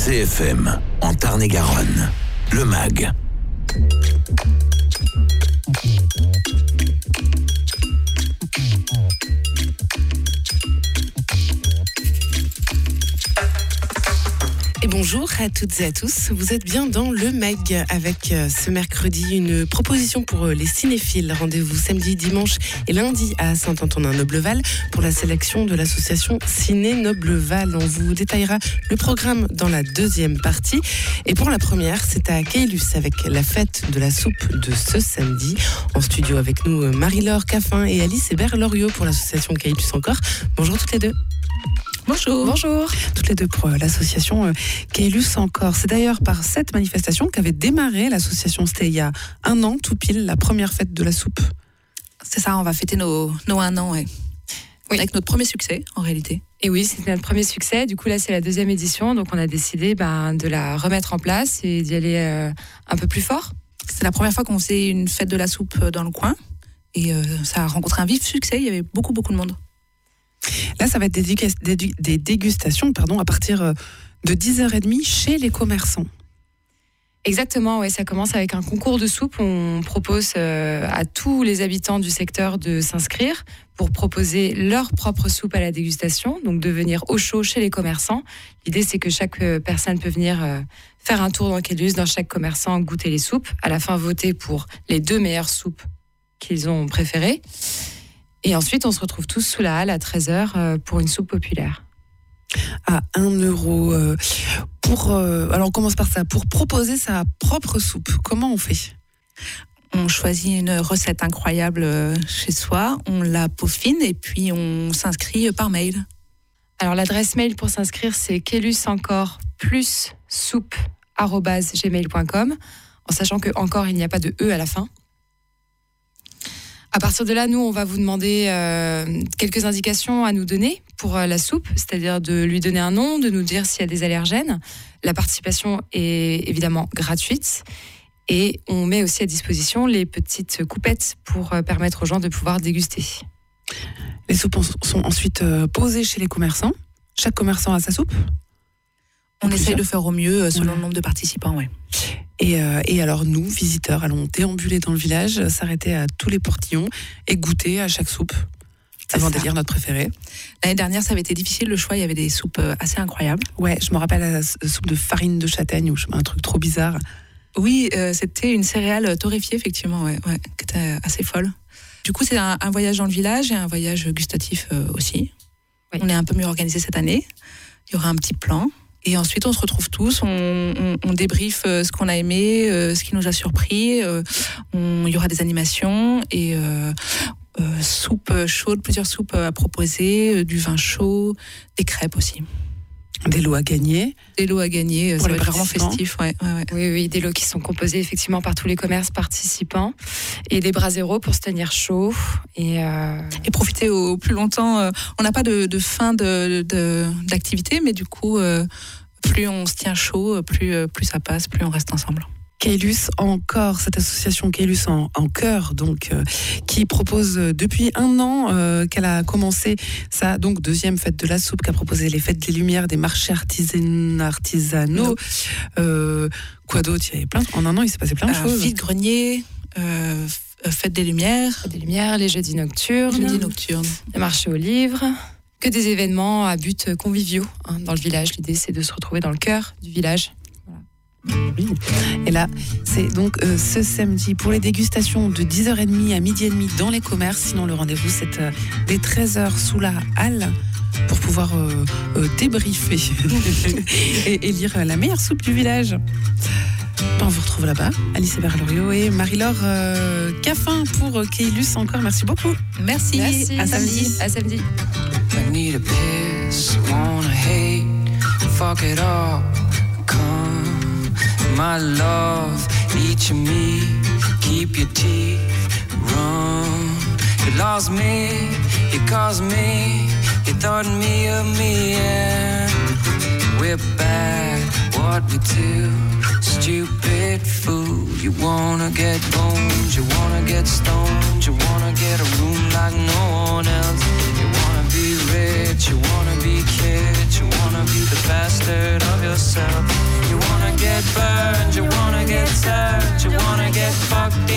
CFM, en Tarn-et-Garonne, le MAG. Et bonjour à toutes et à tous, vous êtes bien dans le MAG avec ce mercredi une proposition pour les cinéphiles. Rendez-vous samedi, dimanche et lundi à Saint-Antonin-Nobleval pour la sélection de l'association Ciné Nobleval. On vous détaillera le programme dans la deuxième partie. Et pour la première, c'est à Caylus avec la fête de la soupe de ce samedi. En studio avec nous Marie-Laure Caffin et Alice Hébert-Loriot pour l'association Caylus encore. Bonjour toutes les deux. Bonjour. Bonjour. Toutes les deux pour l'association Caylus encore. C'est d'ailleurs par cette manifestation qu'avait démarré l'association. C'était il y a 1 an, tout pile, la première fête de la soupe. C'est ça, on va fêter nos 1 an, ouais. Oui. Avec notre premier succès, en réalité. Et oui, c'était notre premier succès. Du coup, là, c'est la 2e édition. Donc, on a décidé de la remettre en place et d'y aller un peu plus fort. C'est la première fois qu'on faisait une fête de la soupe dans le coin. Et ça a rencontré un vif succès. Il y avait beaucoup de monde. Là, ça va être des dégustations à partir de 10h30 chez les commerçants. Exactement, ouais, ça commence avec un concours de soupe. On propose à tous les habitants du secteur de s'inscrire pour proposer leur propre soupe à la dégustation, donc de venir au chaud chez les commerçants. L'idée, c'est que chaque personne peut venir faire un tour dans Caylus, dans chaque commerçant, goûter les soupes. À la fin, voter pour les 2 meilleures soupes qu'ils ont préférées. Et ensuite, on se retrouve tous sous la halle à 13h pour une soupe populaire. À 1 euro. Alors, on commence par ça. Pour proposer sa propre soupe, comment on fait ? On choisit une recette incroyable chez soi, on la peaufine et puis on s'inscrit par mail. Alors, l'adresse mail pour s'inscrire, c'est caylusencore+soupe@gmail.com, en sachant que encore, il n'y a pas de E à la fin. À partir de là, nous, on va vous demander quelques indications à nous donner pour la soupe, c'est-à-dire de lui donner un nom, de nous dire s'il y a des allergènes. La participation est évidemment gratuite et on met aussi à disposition les petites coupettes pour permettre aux gens de pouvoir déguster. Les soupes sont ensuite posées chez les commerçants. Chaque commerçant a sa soupe ? On essaye de faire au mieux selon le nombre de participants, ouais. Et alors nous, visiteurs, allons déambuler dans le village, s'arrêter à tous les portillons et goûter à chaque soupe avant d'élire notre préférée. L'année dernière, ça avait été difficile, le choix, il y avait des soupes assez incroyables. Ouais, je me rappelle la soupe de farine de châtaigne ou un truc trop bizarre. Oui, c'était une céréale torréfiée, effectivement, ouais, qui était assez folle. Du coup, c'est un voyage dans le village et un voyage gustatif aussi. Oui. On est un peu mieux organisé cette année. Il y aura un petit plan. Et ensuite, on se retrouve tous, on débriefe ce qu'on a aimé, ce qui nous a surpris. Il y aura des animations et soupe chaude, plusieurs soupes à proposer, du vin chaud, des crêpes aussi. Des lots à gagner. Des lots à gagner, ça va être vraiment festif. Ouais. Oui, des lots qui sont composés effectivement par tous les commerces participants et des braseros pour se tenir chaud et profiter au plus longtemps. On n'a pas de fin d'activité, mais du coup, plus on se tient chaud, plus ça passe, plus on reste ensemble. Caylus encore, cette association Caylus en chœur, donc qui propose depuis 1 an qu'elle a commencé sa donc 2e fête de la soupe, qui a proposé les fêtes des Lumières, des marchés artisanaux. Quoi d'autre ? Il y avait en 1 an, il s'est passé plein de choses. Vide-grenier, fête des Lumières. Les jeudis nocturnes. Les marchés aux livres. Que des événements à but conviviaux dans le village. L'idée, c'est de se retrouver dans le cœur du village. Oui. Et là, c'est donc ce samedi pour les dégustations de 10h30 à 12h30 dans les commerces. Sinon, le rendez-vous, c'est dès 13h sous la halle pour pouvoir débriefer et élire la meilleure soupe du village. On vous retrouve là-bas, Alice Hébert-Loriot et Marie-Laure Caffin pour Caylus encore. Merci beaucoup. Merci. À samedi. À samedi. I need a piss, wanna hate, fuck it all, come, my love, each of me, keep your teeth, run, you lost me, you caused me, you thought me of me, and we're back, what we do, stupid fool, you wanna get boned, you wanna get stoned, you wanna get a room like no one else, you wanna be rich, you wanna be kids, you wanna be the bastard of yourself.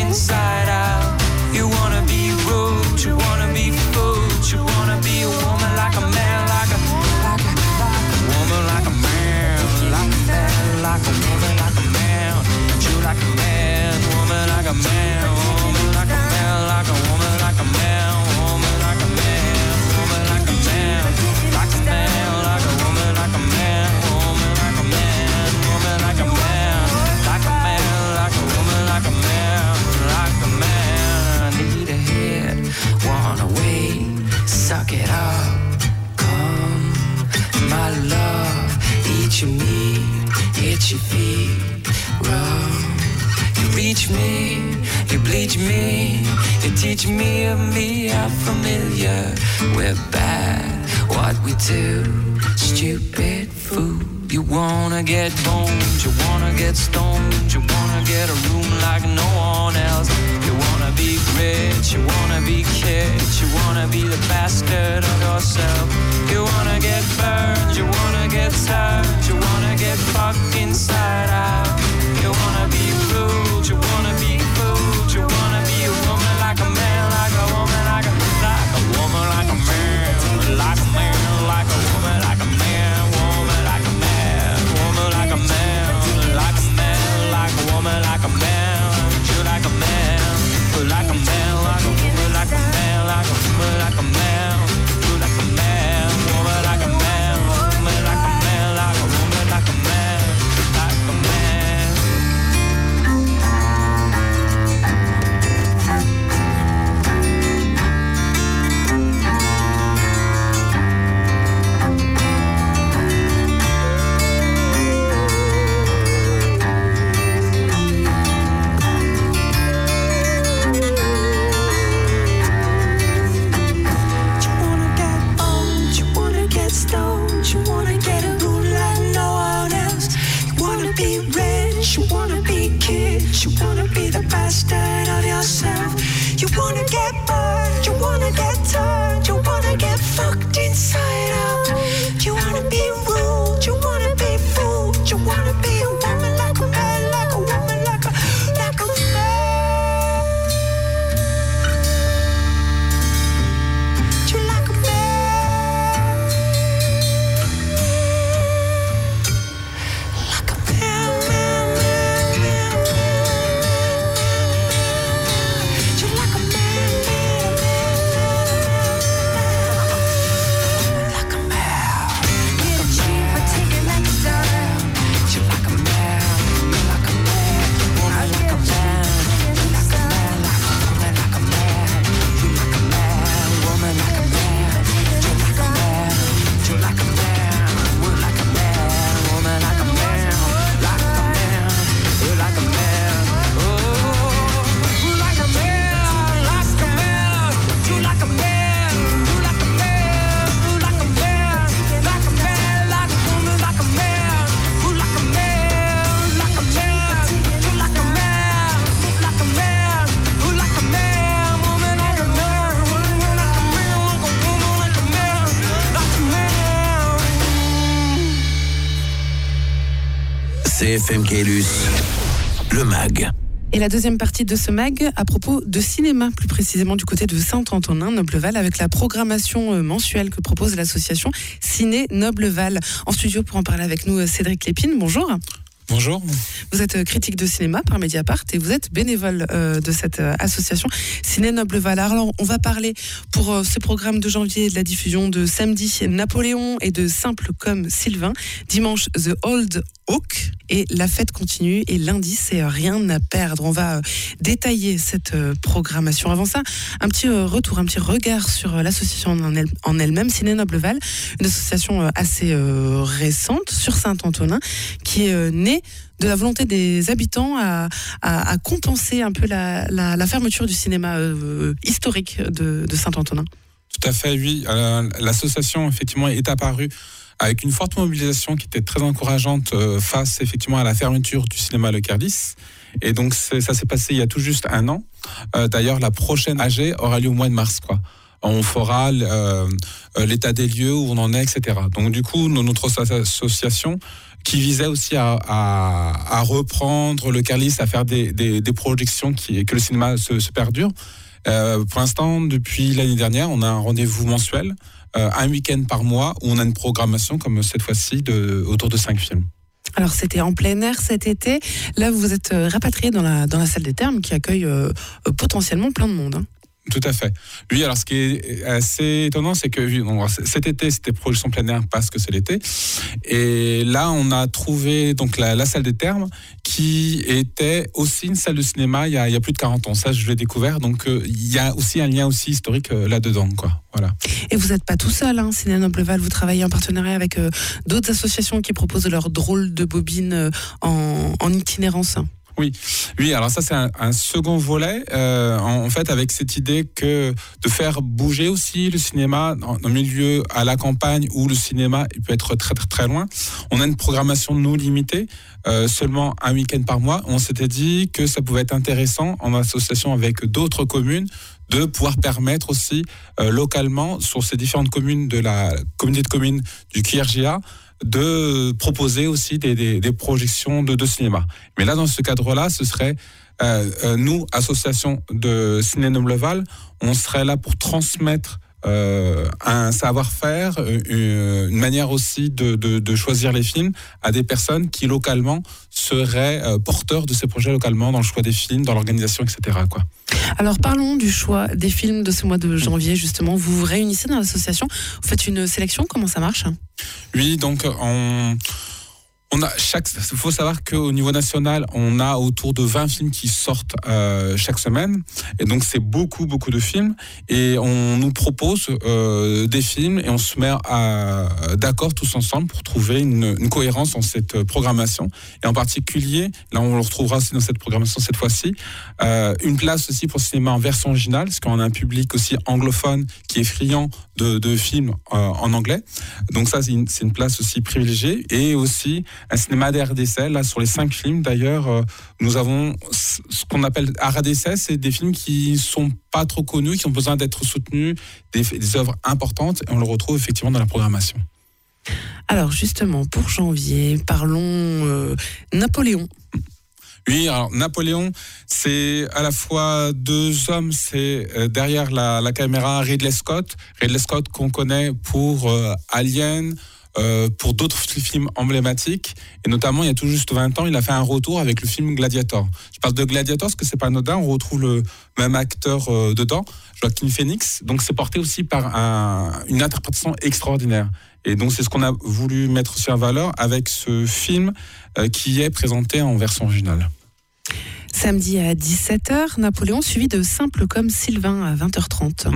inside out. You wanna be rude, you wanna be fooled, you wanna be a woman like a man, like a woman like a man, like a man, like a woman like a man. You like a man, woman like a man, woman like a man, like a woman like a man, woman like a man, woman like a man, like a man, like a woman like a man, woman like a man, woman like a man, like a man, like a woman like a man, like a man. I need a hit, wanna wait, suck it up, come, my love, eat your meat, hit your feet, rub. You reach me, you bleach me, you teach me of me, I'm familiar. We're bad, what we do, stupid fool. You wanna get boned, you wanna get stoned, you wanna get a room like no one else. You wanna be rich, you wanna be kids, you wanna be the bastard of yourself. You wanna get burned, you wanna get turned, you wanna get fucked inside out. You wanna be rude, you wanna be fooled, you wanna be a woman like a man, like a woman like a woman like a man, like a man, like a woman like a man, woman like a man, woman like a man, like a man, like a woman like a man, you like a man, like a man, like a woman like a man, like a woman like a man, you like a man, woman like a man, woman like a man, like a woman like a man, like a man. You wanna get a room like no one else. You wanna be rich, you wanna be kids, you wanna be the bastard of yourself. You wanna get burned, you wanna get turned, you wanna get fucked inside out. You wanna be rude, you wanna be fooled, you wanna be a woman like a man, like a woman like a man. You like a man. CFM Caylus, le MAG. Et la deuxième partie de ce MAG à propos de cinéma, plus précisément du côté de Saint-Antonin-Nobleval, avec la programmation mensuelle que propose l'association Ciné Nobleval. En studio pour en parler avec nous, Cédric Lépine, bonjour. Bonjour. Vous êtes critique de cinéma par Mediapart et vous êtes bénévole de cette association Ciné Nobleval. Alors, on va parler pour ce programme de janvier de la diffusion de samedi Napoléon et de Simple comme Sylvain. Dimanche, The Old Oak et la fête continue. Et lundi, c'est Rien à perdre. On va détailler cette programmation. Avant ça, un petit retour, un petit regard sur l'association en elle-même, Ciné Nobleval, une association assez récente sur Saint-Antonin qui est née de la volonté des habitants à compenser un peu la fermeture du cinéma historique de Saint-Antonin. Tout à fait, oui. L'association, effectivement, est apparue avec une forte mobilisation qui était très encourageante face, effectivement, à la fermeture du cinéma Le Cardis. Et donc, ça s'est passé il y a tout juste un an. D'ailleurs, la prochaine AG aura lieu au mois de mars, quoi. On fera l'état des lieux, où on en est, etc. Donc, du coup, notre association, qui visait aussi à reprendre le Carlis, à faire des projections que le cinéma se perdure. Pour l'instant, depuis l'année dernière, on a un rendez-vous mensuel, un week-end par mois, où on a une programmation, comme cette fois-ci, autour de 5 films. Alors, c'était en plein air cet été. Là, vous êtes rapatrié dans la salle des Thermes qui accueille potentiellement plein de monde. Hein. Tout à fait. Oui, alors ce qui est assez étonnant, c'est que cet été, c'était projection plein air parce que c'est l'été. Et là, on a trouvé donc la salle des Thermes qui était aussi une salle de cinéma il y a plus de 40 ans. Ça, je l'ai découvert. Donc, il y a aussi un lien aussi historique là-dedans, quoi. Voilà. Et vous n'êtes pas tout seul, hein, Ciné Nobleval. Vous travaillez en partenariat avec d'autres associations qui proposent leurs drôles de bobines en itinérance. Oui, alors ça c'est un second volet, en fait avec cette idée que de faire bouger aussi le cinéma dans un milieu à la campagne où le cinéma il peut être très très très loin. On a une programmation nous limitée, seulement un week-end par mois. On s'était dit que ça pouvait être intéressant en association avec d'autres communes de pouvoir permettre aussi localement sur ces différentes communes de la communauté de communes du QRGA de proposer aussi des projections de cinéma. Mais là, dans ce cadre-là, ce serait nous, association de Ciné Nobleval, on serait là pour transmettre un savoir-faire, une manière aussi de choisir les films à des personnes qui localement seraient porteurs de ces projets localement dans le choix des films, dans l'organisation, etc., quoi. Alors parlons du choix des films de ce mois de janvier, justement. Vous vous réunissez dans l'association, vous faites une sélection, comment ça marche ? Oui, donc il faut savoir qu'au niveau national, on a autour de 20 films qui sortent chaque semaine. Et donc, c'est beaucoup de films. Et on nous propose des films et on se met d'accord tous ensemble pour trouver une cohérence dans cette programmation. Et en particulier, là, on le retrouvera aussi dans cette programmation cette fois-ci, une place aussi pour le cinéma en version originale, parce qu'on a un public aussi anglophone qui est friand de films en anglais. Donc ça, c'est une place aussi privilégiée. Et aussi un cinéma d'RDC. Là, sur les 5 films, d'ailleurs, nous avons ce qu'on appelle RDC, c'est des films qui sont pas trop connus, qui ont besoin d'être soutenus, des œuvres importantes, et on le retrouve effectivement dans la programmation. Alors justement, pour janvier, parlons Napoléon. Oui, alors Napoléon, c'est à la fois 2 hommes, c'est derrière la caméra Ridley Scott qu'on connaît pour Alien, pour d'autres films emblématiques, et notamment il y a tout juste 20 ans, il a fait un retour avec le film Gladiator. Je parle de Gladiator parce que c'est pas anodin, on retrouve le même acteur dedans, Joaquin Phoenix, donc c'est porté aussi par une interprétation extraordinaire. Et donc c'est ce qu'on a voulu mettre aussi en valeur avec ce film qui est présenté en version originale. Samedi à 17h, Napoléon, suivi de Simple comme Sylvain à 20h30.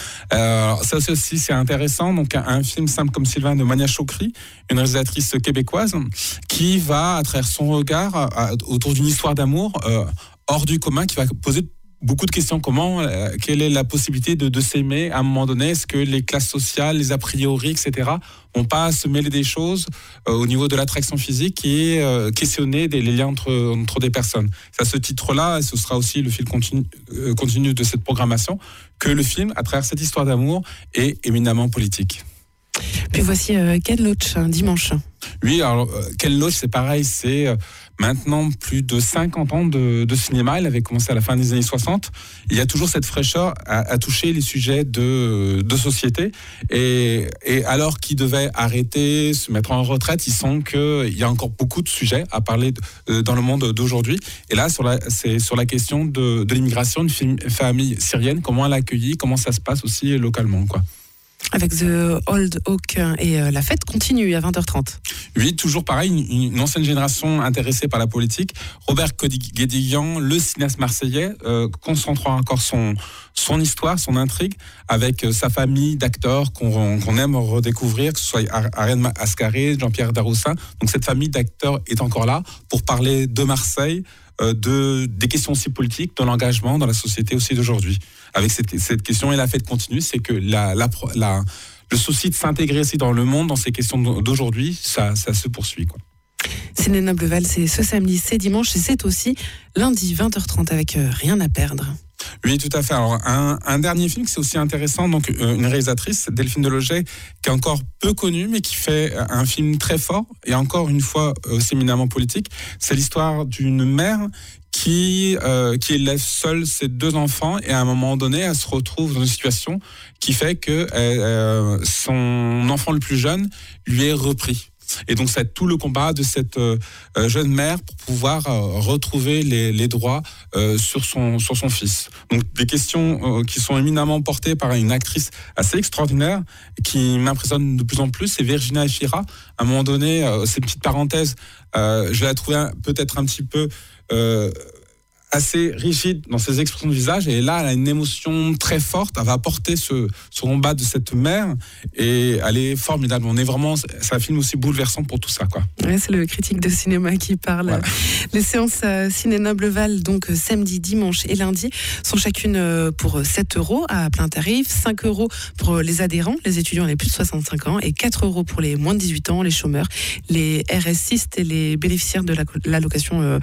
Ça aussi, c'est intéressant. Donc, un film Simple comme Sylvain de Mania Chokri, une réalisatrice québécoise, qui va, à travers son regard, autour d'une histoire d'amour hors du commun, qui va poser beaucoup de questions. Quelle est la possibilité de s'aimer à un moment donné? Est-ce que les classes sociales, les a priori, etc., vont pas se mêler des choses au niveau de l'attraction physique et questionner les liens entre des personnes? C'est à ce titre-là, et ce sera aussi le fil continu de cette programmation, que le film, à travers cette histoire d'amour, est éminemment politique. Puis voici Ken Loach, dimanche. Oui, alors Ken Loach, c'est pareil, c'est maintenant plus de 50 ans de cinéma. Il avait commencé à la fin des années 60. Il y a toujours cette fraîcheur à toucher les sujets de société. Et alors qu'il devait arrêter, se mettre en retraite, il sent qu'il y a encore beaucoup de sujets à parler dans le monde d'aujourd'hui. Et là, c'est sur la question de l'immigration, une famille syrienne, comment elle est accueillie, comment ça se passe aussi localement, quoi. Avec The Old Oak et la fête continue à 20h30. Oui, toujours pareil, une ancienne génération intéressée par la politique. Robert Guédiguian, le cinéaste marseillais, concentrant encore son histoire, son intrigue, avec sa famille d'acteurs qu'on aime redécouvrir, que ce soit Ariane Ascaré, Jean-Pierre Daroussin. Donc cette famille d'acteurs est encore là pour parler de Marseille, des questions aussi politiques, de l'engagement dans la société aussi d'aujourd'hui. Avec cette question, et la fête continue, c'est que le souci de s'intégrer aussi dans le monde, dans ces questions d'aujourd'hui, ça se poursuit, quoi. Ciné Nobleval, c'est ce samedi, c'est dimanche, et c'est aussi lundi 20h30 avec Rien à perdre. Oui, tout à fait. Alors, un dernier film, c'est aussi intéressant. Donc, une réalisatrice, Delphine Deloger, qui est encore peu connue, mais qui fait un film très fort, et encore une fois, aussi éminemment politique. C'est l'histoire d'une mère qui élève seule ses 2 enfants, et à un moment donné, elle se retrouve dans une situation qui fait que son enfant le plus jeune lui est repris. Et donc, c'est tout le combat de cette jeune mère pour pouvoir retrouver les droits sur son fils. Donc, des questions qui sont éminemment portées par une actrice assez extraordinaire qui m'impressionne de plus en plus, c'est Virginia Efira. À un moment donné, c'est une petite parenthèse, je la trouvais peut-être un petit peu assez rigide dans ses expressions de visage, et là elle a une émotion très forte. Elle va porter ce combat de cette mère, et elle est formidable. C'est un film aussi bouleversant pour tout ça, quoi. Ouais, c'est le critique de cinéma qui parle. Voilà. Les séances Ciné Nobleval, donc samedi, dimanche et lundi, sont chacune pour 7 € à plein tarif, 5 € pour les adhérents, les étudiants les plus de 65 ans, et 4 € pour les moins de 18 ans, les chômeurs, les RS6 et les bénéficiaires de l'allocation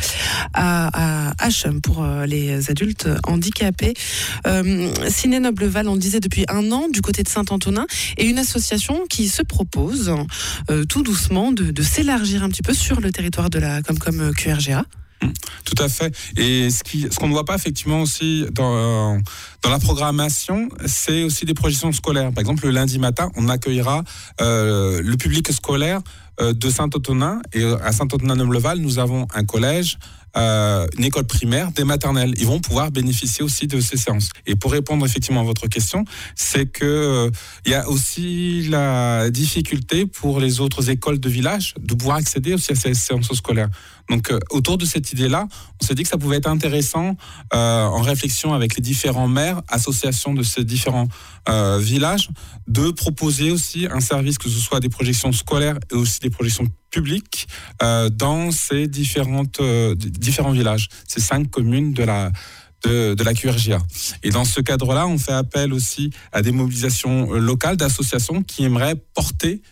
AH pour les adultes handicapés. Ciné Nobleval, on le disait, depuis 1 an, du côté de Saint-Antonin, et une association qui se propose tout doucement de s'élargir un petit peu sur le territoire de la Comcom QRGA. Tout à fait. Et ce qu'on ne voit pas effectivement aussi dans la programmation, c'est aussi des projections scolaires. Par exemple, le lundi matin, on accueillera le public scolaire de Saint-Antonin. Et à Saint-Antonin-Nobleval, nous avons un collège, une école primaire, des maternelles. Ils vont pouvoir bénéficier aussi de ces séances. Et pour répondre effectivement à votre question, c'est que il y a aussi la difficulté pour les autres écoles de village de pouvoir accéder aussi à ces séances scolaires. Donc autour de cette idée-là, on s'est dit que ça pouvait être intéressant en réflexion avec les différents maires, associations de ces différents villages, de proposer aussi un service, que ce soit des projections scolaires et aussi des projections publiques dans ces différents villages, ces 5 communes de la QRGA. Et dans ce cadre-là, on fait appel aussi à des mobilisations locales d'associations qui aimeraient porter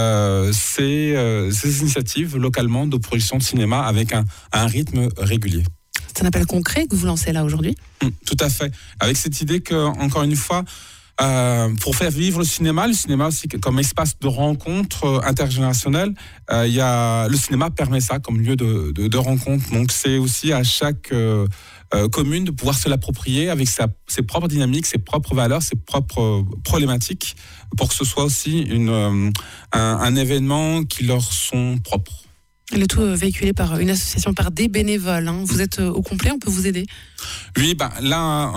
ces initiatives localement de projection de cinéma avec un rythme régulier. C'est un appel concret que vous lancez là aujourd'hui ? Tout à fait. Avec cette idée que, encore une fois, pour faire vivre le cinéma aussi comme espace de rencontre intergénérationnelle, le cinéma permet ça comme lieu de rencontre. Donc c'est aussi à chaque commune de pouvoir se l'approprier avec ses propres dynamiques, ses propres valeurs, ses propres problématiques, pour que ce soit aussi un événement qui leur sont propres. Le tout véhiculé par une association, par des bénévoles. Vous êtes au complet, on peut vous aider ? Oui, là,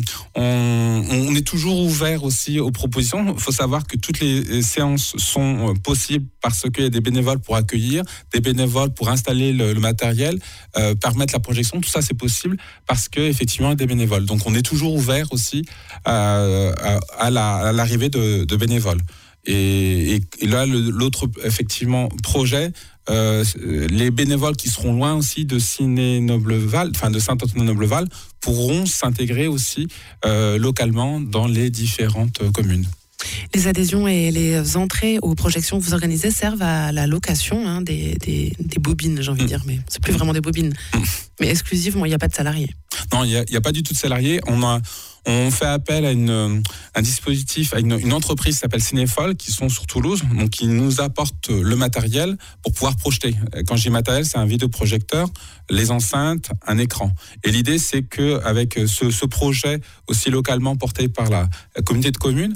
on est toujours ouvert aussi aux propositions. Il faut savoir que toutes les séances sont possibles parce qu'il y a des bénévoles pour accueillir, des bénévoles pour installer le matériel, permettre la projection. Tout ça, c'est possible parce qu'effectivement, il y a des bénévoles. Donc, on est toujours ouvert aussi à l'arrivée de bénévoles. Et là, l'autre, effectivement, projet, les bénévoles qui seront loin aussi de Ciné Nobleval, enfin de Saint-Antonin-Nobleval, pourront s'intégrer aussi localement dans les différentes communes. Les adhésions et les entrées aux projections que vous organisez servent à la location des bobines, j'ai envie de dire, mais c'est plus vraiment des bobines. Mais exclusivement, il n'y a pas de salariés. Non, il n'y a pas du tout de salariés. On fait appel à un dispositif, à une entreprise qui s'appelle Cinéfol, qui sont sur Toulouse, donc qui nous apporte le matériel pour pouvoir projeter. Quand je dis matériel, c'est un vidéoprojecteur, les enceintes, un écran. Et l'idée, c'est qu'avec ce projet aussi localement porté par la communauté de communes,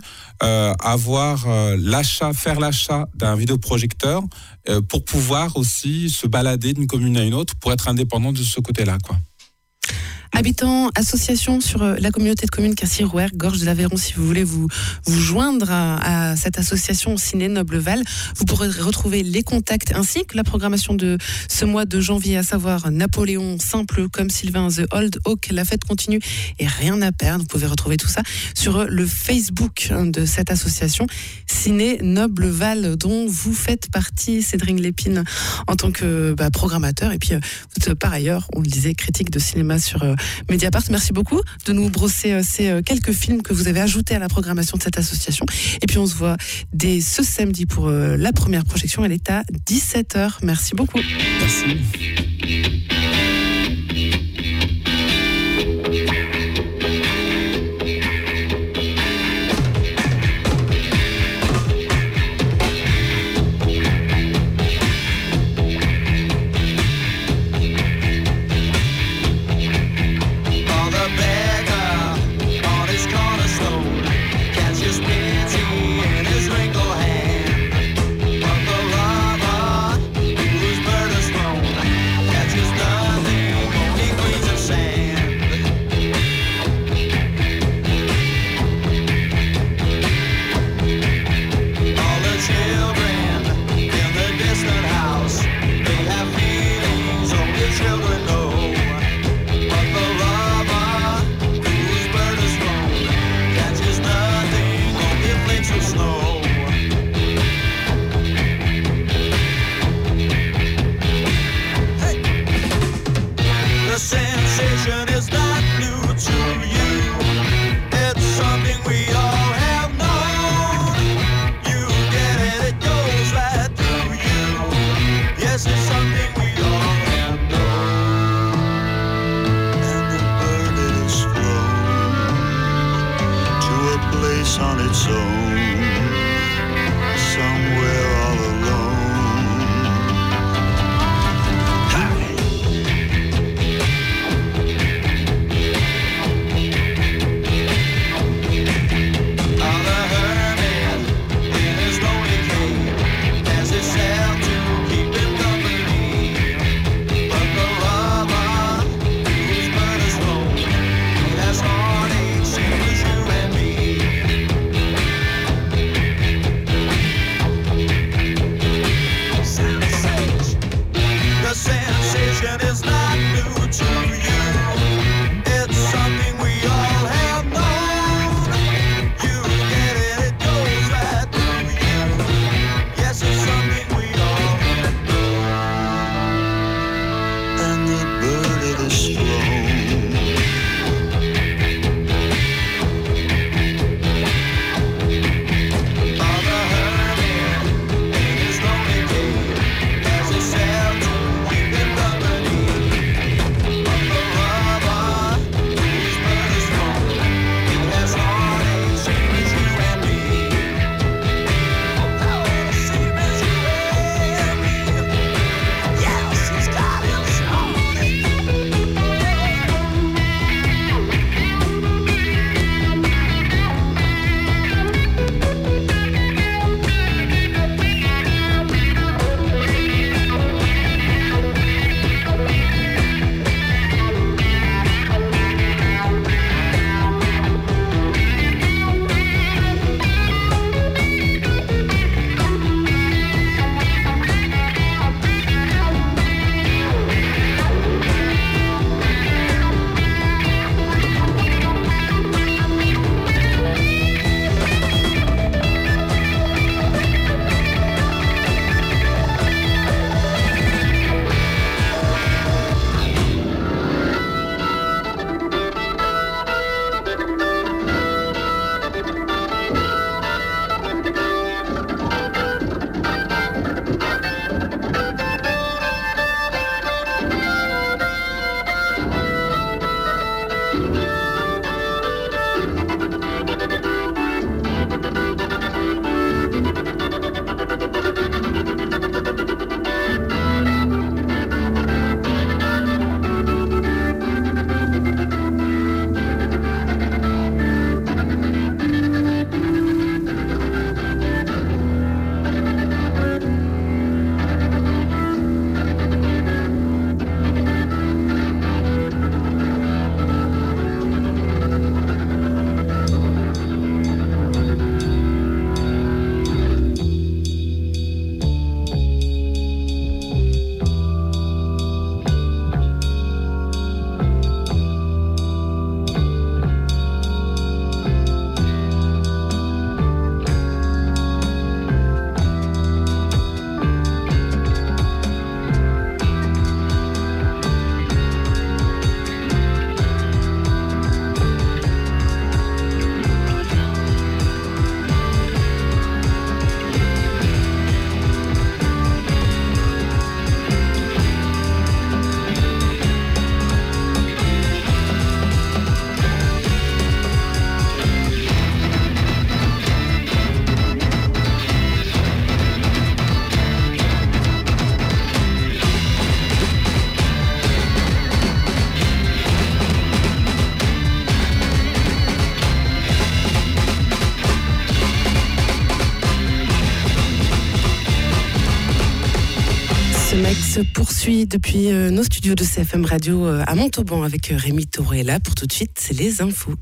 faire l'achat d'un vidéoprojecteur pour pouvoir aussi se balader d'une commune à une autre pour être indépendant de ce côté-là, quoi. Habitants, association sur la communauté de communes Quercy-Rouergue, Gorge de l'Aveyron, si vous voulez vous joindre à cette association Ciné Nobleval, vous pourrez retrouver les contacts ainsi que la programmation de ce mois de janvier, à savoir Napoléon, Simple comme Sylvain, The Old Oak, La Fête continue et Rien à perdre. Vous pouvez retrouver tout ça sur le Facebook de cette association Ciné Nobleval, dont vous faites partie, Cédric Lépine, en tant que programmateur. Et puis, vous êtes par ailleurs, on le disait, critique de cinéma sur Mediapart. Merci beaucoup de nous brosser ces quelques films que vous avez ajoutés à la programmation de cette association. Et puis on se voit dès ce samedi pour la première projection. Elle est à 17h. Merci beaucoup. Merci. children know. But the lover whose bird is flown catches nothing, only flakes of snow. Hey. The sensation is not new to you. It's something we all have known. You get it, it goes right through you. Yes, it's something we all have known. And the bird it has flown to a place on its own, somewhere all alone. Hi. On the hermit in his lonely cave has himself to keep him company. But the lover whose bird is flown, he has heartache, same as you and me. Sensation. The sensation is not new to you. It's something we all have known. You get it, it goes right through you. Yes, it's something we all have known. And the bird it is flown. On the hermit in his lonely cave has himself to keep him company. But the lover whose bird is flown, he has heartache, same as you and me. Oh, same as you and me. Yes, he's got his heartache. Ce mec se poursuit depuis nos studios de CFM Radio à Montauban avec Rémi Torella. Pour tout de suite, c'est les infos.